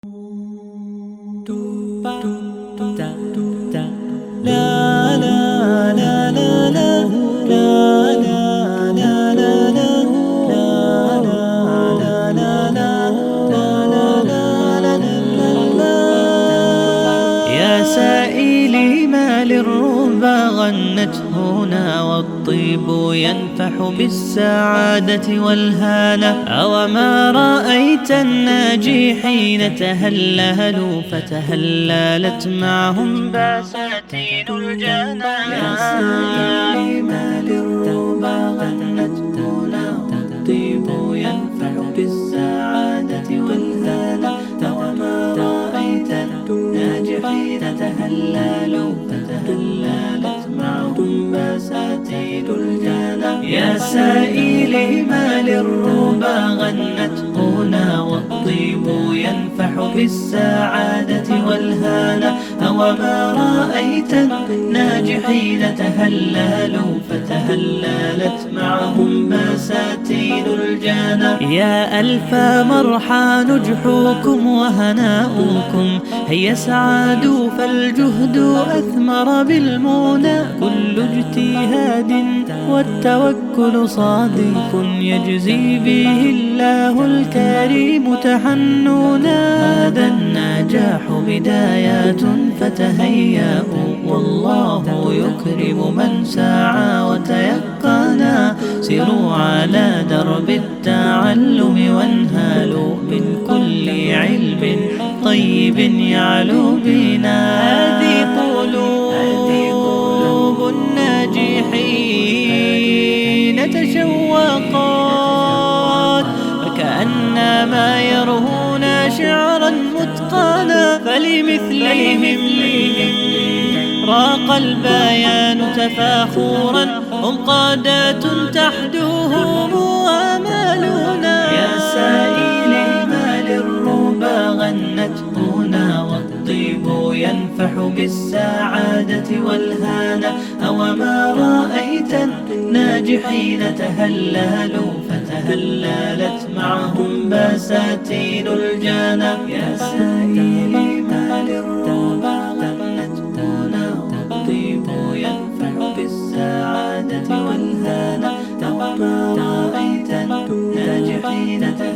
يا سائلي ما للربا غنت هنا والطيب ينفح بالسعادة والهالة أوما رأيت الناجحين تهللوا فتهللت معهم بساتين الجنة. يا سائلي ما للربا غنت هنا والطيب ينفح بالسعادة والهالة أوما رأيت الناجحين تهللوا فتهللت معهم بساتين الجنة. يا سائلي ما للربا غنت هنا والطيب ينفح بالسعادة والهالة أوما رأيت الناجحين تهللوا فتهللت معهم بساتين الجنة. يا ألف مرحى نجحوكم وهناؤكم هيا سعادوا فالجهد أثمر بالمنى كل اجتهاد والتوكل صادق يجزي به الله الكريم تحننا. هذا النجاح بدايات فتهيأوا والله يكرم من سعى وتيقنا. سيروا على درب التعلم وانهالوا من كل علم طيب يعلو بنا. هذه قلوب الناجحين تشوقات فكأنما يرهون شعرا متقنا فلمثلهم راق البيان تفاخرا هم قادات تحدوهم آمالنا. يا سائلي ما للربا غنت هنا والطيب ينفح بالسعادة والهانة أوما رأيت الناجحين تهللوا فتهللت معهم بساتين الجنة. يا سائلي ما للربا غنت هنا والطيب ينفح بالسعادة والهانة أوما رأيت الناجحين